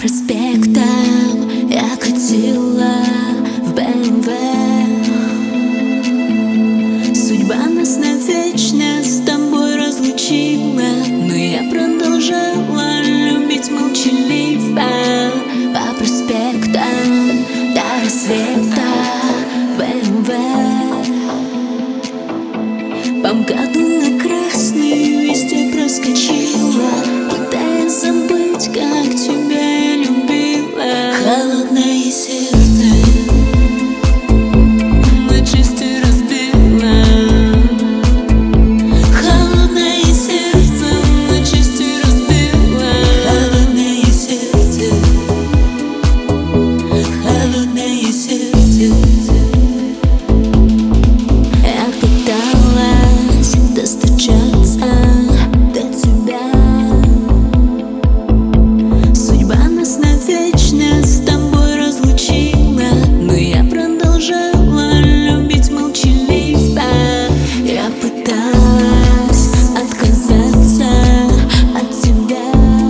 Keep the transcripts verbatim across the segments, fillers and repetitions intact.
проспектам я катила в бэ эм вэ. Судьба нас навечно с тобой разлучила, но я продолжала любить молчаливо. По проспектам до рассвета в бэ эм вэ. По МКАДу на красный везде проскочила, пытаясь забыть, как тебя я любила. Холодное сердце на части разбила. Холодное сердце на части разбила. Холодное сердце, холодное сердце. Я пыталась достучаться до тебя. Судьба нас навечно с тобой разлучила, но я продолжала любить молчаливо. Я пыталась отказаться от тебя.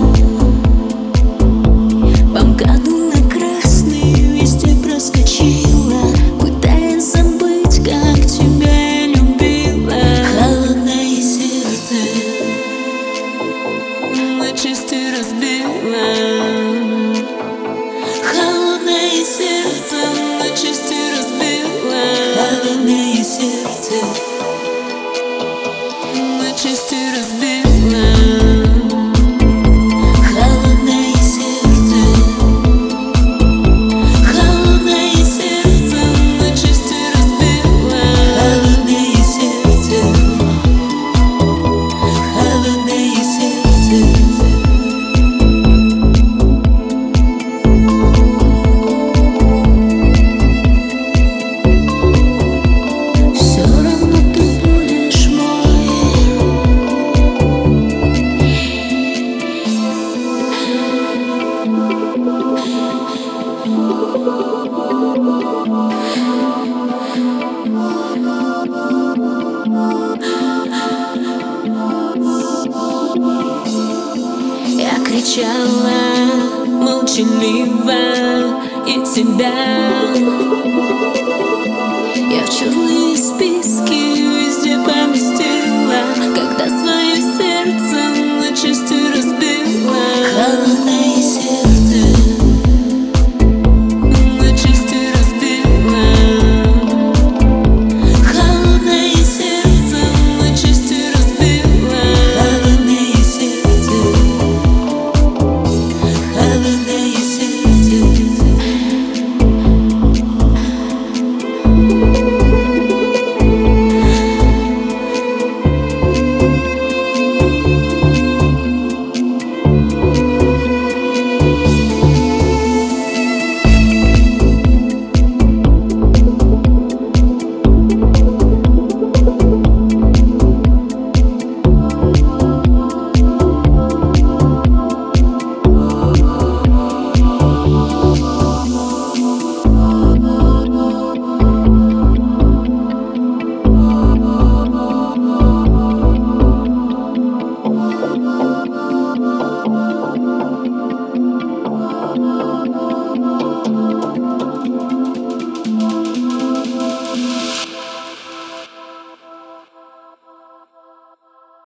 По МКАДу на красный везде проскочила, пытаясь забыть, как тебя я любила. Холодное сердце на части разбила. Холодное сердце на части разбила. Холодное сердце на части разбила. Холодное сердце, холодное сердце на части разбила. Холодное сердце, холодное сердце. Все равно ты будешь мой. Я кричала молчаливо и тебя. Я в черном